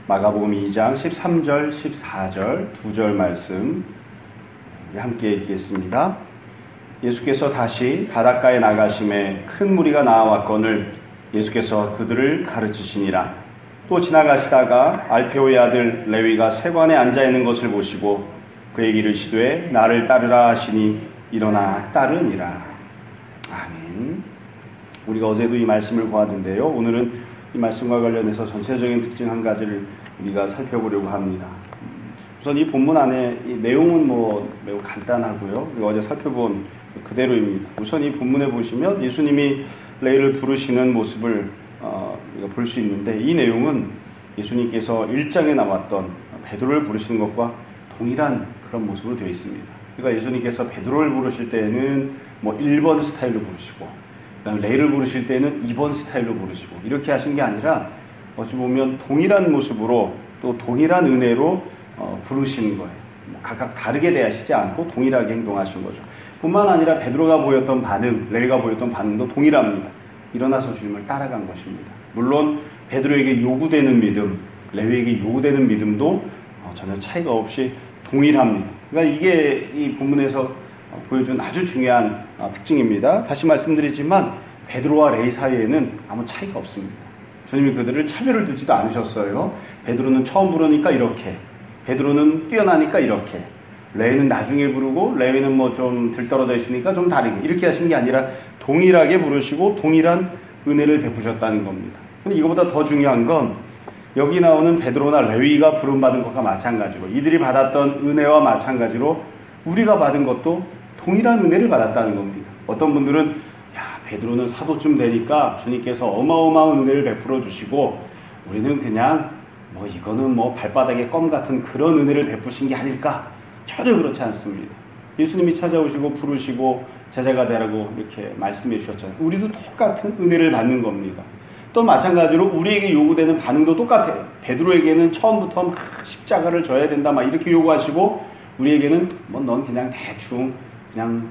마가복음 2장 13절, 14절 두 절 말씀 함께 읽겠습니다. 예수께서 다시 바닷가에 나가심에 큰 무리가 나와왔거늘 예수께서 그들을 가르치시니라. 또 지나가시다가 알페오의 아들 레위가 세관에 앉아있는 것을 보시고 그에게 이르시되 나를 따르라 하시니 일어나 따르니라. 아멘. 우리가 어제도 이 말씀을 보았는데요. 오늘은 이 말씀과 관련해서 전체적인 특징 한 가지를 우리가 살펴보려고 합니다. 우선 이 본문 안에 이 내용은 매우 간단하고요. 우리가 어제 살펴본 그대로입니다. 우선 이 본문에 보시면 예수님이 레위를 부르시는 모습을 우리가 볼 수 있는데, 이 내용은 예수님께서 1장에 나왔던 베드로를 부르시는 것과 동일한 그런 모습으로 되어 있습니다. 그러니까 예수님께서 베드로를 부르실 때는 1번 스타일로 부르시고, 레위를 부르실 때는 2번 스타일로 부르시고, 이렇게 하신 게 아니라 어찌 보면 동일한 모습으로 또 동일한 은혜로 부르시는 거예요. 각각 다르게 대하시지 않고 동일하게 행동하신 거죠. 뿐만 아니라 베드로가 보였던 반응, 레위가 보였던 반응도 동일합니다. 일어나서 주님을 따라간 것입니다. 물론 베드로에게 요구되는 믿음, 레위에게 요구되는 믿음도 전혀 차이가 없이 동일합니다. 그러니까 이게 이 본문에서 보여준 아주 중요한 특징입니다. 다시 말씀드리지만 베드로와 레위 사이에는 아무 차이가 없습니다. 주님이 그들을 차별을 두지도 않으셨어요. 베드로는 처음 부르니까 이렇게, 베드로는 뛰어나니까 이렇게, 레위는 나중에 부르고 레위는 좀 들떨어져 있으니까 좀 다르게, 이렇게 하신 게 아니라 동일하게 부르시고 동일한 은혜를 베푸셨다는 겁니다. 근데 이거보다 더 중요한 건 여기 나오는 베드로나 레위가 부름받은 것과 마찬가지로, 이들이 받았던 은혜와 마찬가지로 우리가 받은 것도 동일한 은혜를 받았다는 겁니다. 어떤 분들은 베드로는 사도쯤 되니까 주님께서 어마어마한 은혜를 베풀어 주시고 우리는 그냥 이거는 발바닥에 껌 같은 그런 은혜를 베푸신 게 아닐까? 전혀 그렇지 않습니다. 예수님이 찾아오시고 부르시고 제자가 되라고 이렇게 말씀해 주셨잖아요. 우리도 똑같은 은혜를 받는 겁니다. 또 마찬가지로 우리에게 요구되는 반응도 똑같아요. 베드로에게는 처음부터 십자가를 져야 된다 이렇게 요구하시고, 우리에게는 넌 그냥 대충 그냥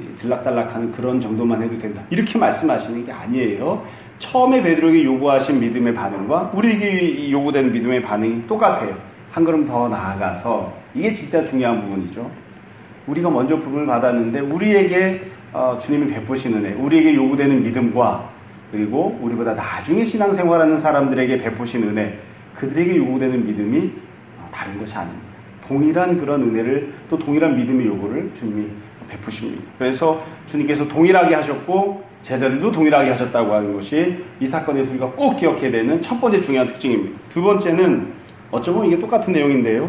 들락달락하는 그런 정도만 해도 된다, 이렇게 말씀하시는 게 아니에요. 처음에 베드로에게 요구하신 믿음의 반응과 우리에게 요구되는 믿음의 반응이 똑같아요. 한 걸음 더 나아가서 이게 진짜 중요한 부분이죠. 우리가 먼저 부름을 받았는데 우리에게 주님이 베푸신 은혜, 우리에게 요구되는 믿음과 그리고 우리보다 나중에 신앙생활하는 사람들에게 베푸신 은혜, 그들에게 요구되는 믿음이 다른 것이 아닙니다. 동일한 그런 은혜를, 또 동일한 믿음의 요구를 주님이 베푸십니다. 그래서 주님께서 동일하게 하셨고 제자들도 동일하게 하셨다고 하는 것이 이 사건에서 우리가 꼭 기억해야 되는 첫 번째 중요한 특징입니다. 두 번째는 어쩌면 이게 똑같은 내용인데요,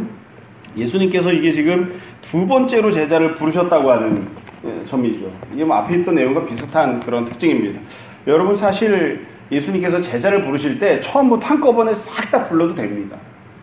예수님께서 이게 지금 두 번째로 제자를 부르셨다고 하는 점이죠. 이게 앞에 있던 내용과 비슷한 그런 특징입니다. 여러분, 사실 예수님께서 제자를 부르실 때 처음부터 한꺼번에 싹 다 불러도 됩니다.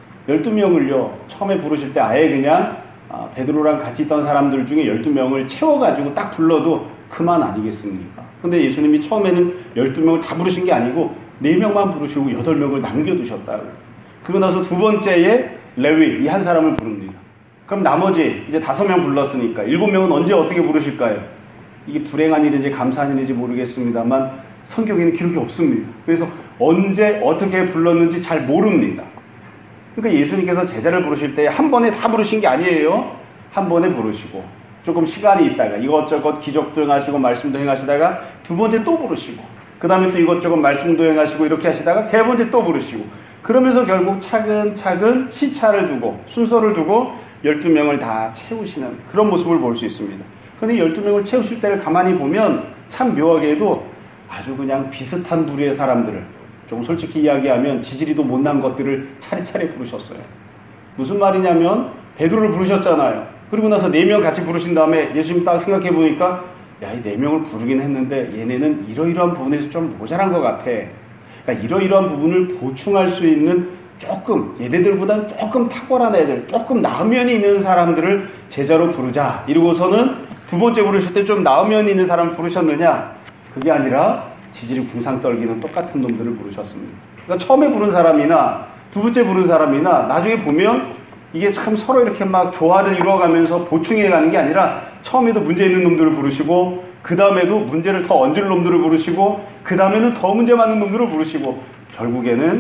12명을요 처음에 부르실 때 아예 그냥 베드로랑 같이 있던 사람들 중에 12명을 채워가지고 딱 불러도 그만 아니겠습니까? 근데 예수님이 처음에는 12명을 다 부르신 게 아니고 4명만 부르시고 8명을 남겨두셨다고. 그러고 나서 두 번째에 레위, 이 한 사람을 부릅니다. 그럼 나머지 이제 5명 불렀으니까 7명은 언제 어떻게 부르실까요? 이게 불행한 일인지 감사한 일인지 모르겠습니다만 성경에는 기록이 없습니다. 그래서 언제 어떻게 불렀는지 잘 모릅니다. 그러니까 예수님께서 제자를 부르실 때 한 번에 다 부르신 게 아니에요. 한 번에 부르시고 조금 시간이 있다가 이것저것 기적도 행하시고 말씀도 행하시다가 두 번째 또 부르시고, 그 다음에 또 이것저것 말씀도 행하시고 이렇게 하시다가 세 번째 또 부르시고, 그러면서 결국 차근차근 시차를 두고 순서를 두고 12명을 다 채우시는 그런 모습을 볼 수 있습니다. 그런데 12명을 채우실 때를 가만히 보면 참 묘하게도 아주 그냥 비슷한 부류의 사람들을, 좀 솔직히 이야기하면 지지리도 못난 것들을 차례차례 부르셨어요. 무슨 말이냐면 베드로를 부르셨잖아요. 그리고 나서 4명 같이 부르신 다음에 예수님 딱 생각해 보니까 이 4명을 부르긴 했는데 얘네는 이러이러한 부분에서 좀 모자란 것 같아. 그러니까 이러이러한 부분을 보충할 수 있는 조금 얘네들보다는 조금 탁월한 애들, 조금 나은 면이 있는 사람들을 제자로 부르자. 이러고서는 두 번째 부르실 때 좀 나은 면이 있는 사람을 부르셨느냐? 그게 아니라 지질이 궁상 떨기는 똑같은 놈들을 부르셨습니다. 그러니까 처음에 부른 사람이나 두 번째 부른 사람이나 나중에 보면 이게 참 서로 이렇게 막 조화를 이루어가면서 보충해가는 게 아니라 처음에도 문제 있는 놈들을 부르시고 그 다음에도 문제를 더 얹을 놈들을 부르시고 그 다음에는 더 문제 많은 놈들을 부르시고 결국에는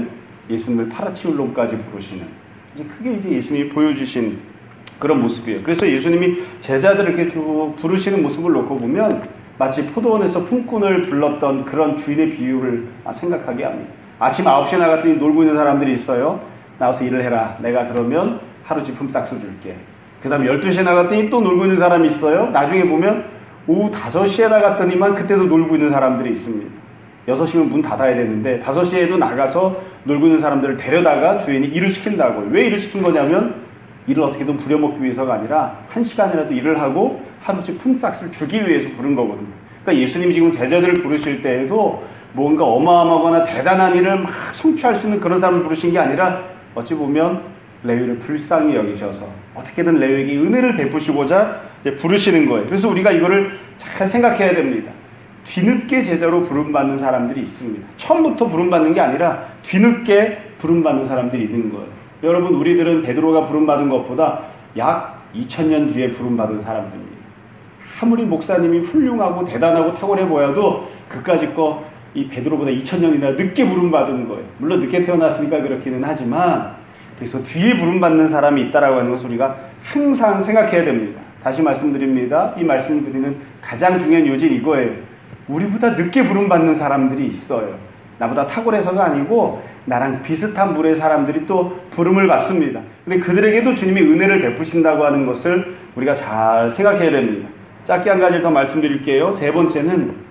예수님을 팔아치울 놈까지 부르시는, 그게 이제 예수님이 보여주신 그런 모습이에요. 그래서 예수님이 제자들을 이렇게 쭉 부르시는 모습을 놓고 보면 마치 포도원에서 품꾼을 불렀던 그런 주인의 비유를 생각하게 합니다. 아침 9시에 나갔더니 놀고 있는 사람들이 있어요. 나와서 일을 해라. 내가 그러면 하루 집 품삯을 줄게. 그 다음에 12시에 나갔더니 또 놀고 있는 사람이 있어요. 나중에 보면 오후 5시에 나갔더니만 그때도 놀고 있는 사람들이 있습니다. 6시면 문 닫아야 되는데 5시에도 나가서 놀고 있는 사람들을 데려다가 주인이 일을 시킨다고요. 왜 일을 시킨 거냐면 일을 어떻게든 부려먹기 위해서가 아니라 1시간이라도 일을 하고 하루씩 품삯을 주기 위해서 부른 거거든요. 그러니까 예수님이 지금 제자들을 부르실 때에도 뭔가 어마어마하거나 대단한 일을 막 성취할 수 있는 그런 사람을 부르신 게 아니라 어찌 보면 레위를 불쌍히 여기셔서 어떻게든 레위에게 은혜를 베푸시고자 이제 부르시는 거예요. 그래서 우리가 이거를 잘 생각해야 됩니다. 뒤늦게 제자로 부름받는 사람들이 있습니다. 처음부터 부름받는 게 아니라 뒤늦게 부름받는 사람들이 있는 거예요. 여러분, 우리들은 베드로가 부름받은 것보다 약 2000년 뒤에 부름받은 사람들입니다. 아무리 목사님이 훌륭하고 대단하고 탁월해 보여도 그까짓 거 이 베드로보다 2000년이나 늦게 부름받은 거예요. 물론 늦게 태어났으니까 그렇기는 하지만, 그래서 뒤에 부름받는 사람이 있다라고 하는 것을 우리가 항상 생각해야 됩니다. 다시 말씀드립니다. 이 말씀을 드리는 가장 중요한 요지는 이거예요. 우리보다 늦게 부름받는 사람들이 있어요. 나보다 탁월해서가 아니고 나랑 비슷한 물의 사람들이 또 부름을 받습니다. 근데 그들에게도 주님이 은혜를 베푸신다고 하는 것을 우리가 잘 생각해야 됩니다. 짧게 한 가지를 더 말씀드릴게요. 세 번째는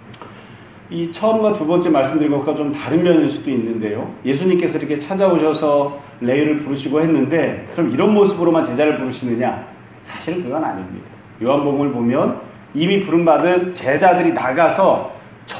이 처음과 두 번째 말씀드린 것과 좀 다른 면일 수도 있는데요. 예수님께서 이렇게 찾아오셔서 레위를 부르시고 했는데 그럼 이런 모습으로만 제자를 부르시느냐? 사실은 그건 아닙니다. 요한복음을 보면 이미 부름받은 제자들이 나가서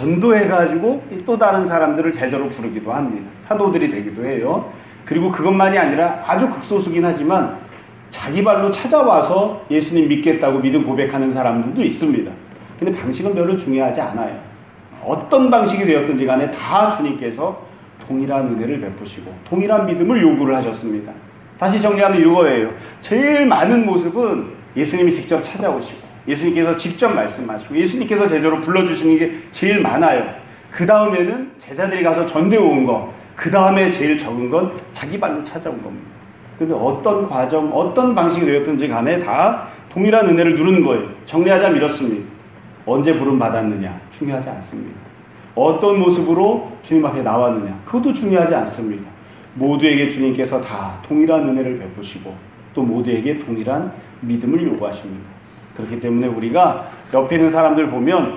전도해가지고 또 다른 사람들을 제자로 부르기도 합니다. 사도들이 되기도 해요. 그리고 그것만이 아니라 아주 극소수긴 하지만 자기 발로 찾아와서 예수님 믿겠다고 믿음 고백하는 사람들도 있습니다. 근데 방식은 별로 중요하지 않아요. 어떤 방식이 되었든지 간에 다 주님께서 동일한 은혜를 베푸시고 동일한 믿음을 요구를 하셨습니다. 다시 정리하면 이거예요. 제일 많은 모습은 예수님이 직접 찾아오시고 예수님께서 직접 말씀하시고 예수님께서 제자로 불러주시는 게 제일 많아요. 그 다음에는 제자들이 가서 전도해 온 거, 그 다음에 제일 적은 건 자기 발로 찾아온 겁니다. 근데 어떤 과정, 어떤 방식이 되었든지 간에 다 동일한 은혜를 누르는 거예요. 정리하자면 이렇습니다. 언제 부름받았느냐? 중요하지 않습니다. 어떤 모습으로 주님 앞에 나왔느냐? 그것도 중요하지 않습니다. 모두에게 주님께서 다 동일한 은혜를 베푸시고 또 모두에게 동일한 믿음을 요구하십니다. 그렇기 때문에 우리가 옆에 있는 사람들 보면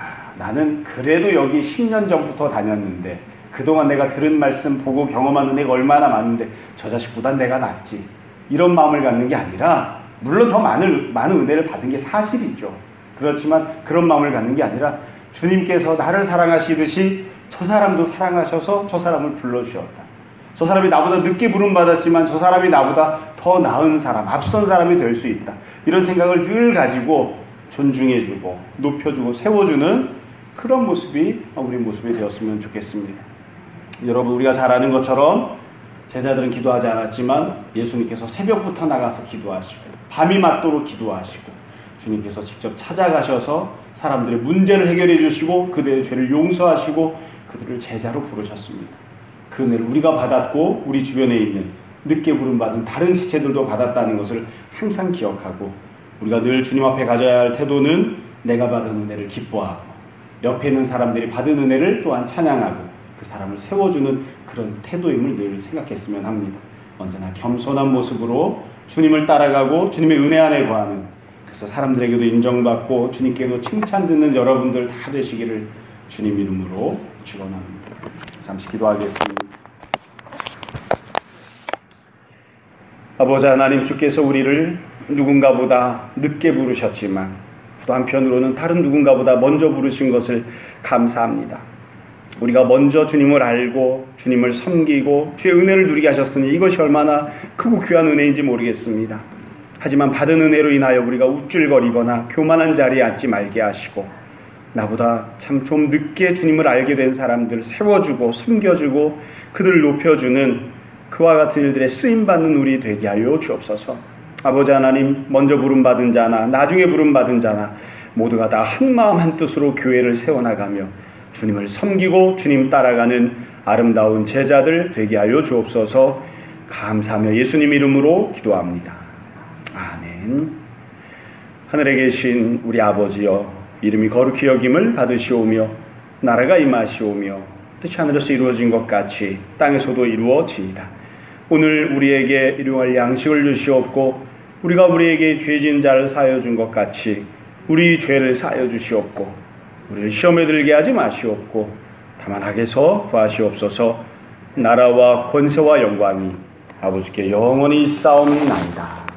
나는 그래도 여기 10년 전부터 다녔는데 그동안 내가 들은 말씀 보고 경험한 은혜가 얼마나 많은데 저 자식보단 내가 낫지. 이런 마음을 갖는 게 아니라 물론 더 많은 은혜를 받은 게 사실이죠. 그렇지만 그런 마음을 갖는 게 아니라 주님께서 나를 사랑하시듯이 저 사람도 사랑하셔서 저 사람을 불러주셨다. 저 사람이 나보다 늦게 부름받았지만 저 사람이 나보다 더 나은 사람, 앞선 사람이 될 수 있다. 이런 생각을 늘 가지고 존중해주고 높여주고 세워주는 그런 모습이 우리 모습이 되었으면 좋겠습니다. 여러분, 우리가 잘 아는 것처럼 제자들은 기도하지 않았지만 예수님께서 새벽부터 나가서 기도하시고 밤이 맞도록 기도하시고 주님께서 직접 찾아가셔서 사람들의 문제를 해결해 주시고 그들의 죄를 용서하시고 그들을 제자로 부르셨습니다. 그 은혜를 우리가 받았고 우리 주변에 있는 늦게 부름받은 다른 지체들도 받았다는 것을 항상 기억하고 우리가 늘 주님 앞에 가져야 할 태도는 내가 받은 은혜를 기뻐하고 옆에 있는 사람들이 받은 은혜를 또한 찬양하고 그 사람을 세워주는 그런 태도임을 늘 생각했으면 합니다. 언제나 겸손한 모습으로 주님을 따라가고 주님의 은혜 안에 거하는, 그래서 사람들에게도 인정받고 주님께도 칭찬 듣는 여러분들 다 되시기를 주님 이름으로 축원합니다. 잠시 기도하겠습니다. 아버지 하나님, 주께서 우리를 누군가보다 늦게 부르셨지만 또 한편으로는 다른 누군가보다 먼저 부르신 것을 감사합니다. 우리가 먼저 주님을 알고 주님을 섬기고 주의 은혜를 누리게 하셨으니 이것이 얼마나 크고 귀한 은혜인지 모르겠습니다. 하지만 받은 은혜로 인하여 우리가 우쭐거리거나 교만한 자리에 앉지 말게 하시고 나보다 참 좀 늦게 주님을 알게 된 사람들 세워주고 섬겨주고 그들을 높여주는 그와 같은 일들에 쓰임받는 우리 되게 하여 주옵소서. 아버지 하나님, 먼저 부름받은 자나 나중에 부름받은 자나 모두가 다 한마음 한뜻으로 교회를 세워나가며 주님을 섬기고 주님 따라가는 아름다운 제자들 되게 하여 주옵소서. 감사하며 예수님 이름으로 기도합니다. 아멘. 하늘에 계신 우리 아버지여, 이름이 거룩히 여김을 받으시오며 나라가 임하시오며 뜻이 하늘에서 이루어진 것 같이 땅에서도 이루어지이다. 오늘 우리에게 일용할 양식을 주시옵고 우리가 우리에게 죄진 자를 사하여 준 것 같이 우리 죄를 사하여 주시옵고 우리를 시험에 들게 하지 마시옵고 다만 악에서 구하시옵소서. 나라와 권세와 영광이 아버지께 영원히 있사옵나이다.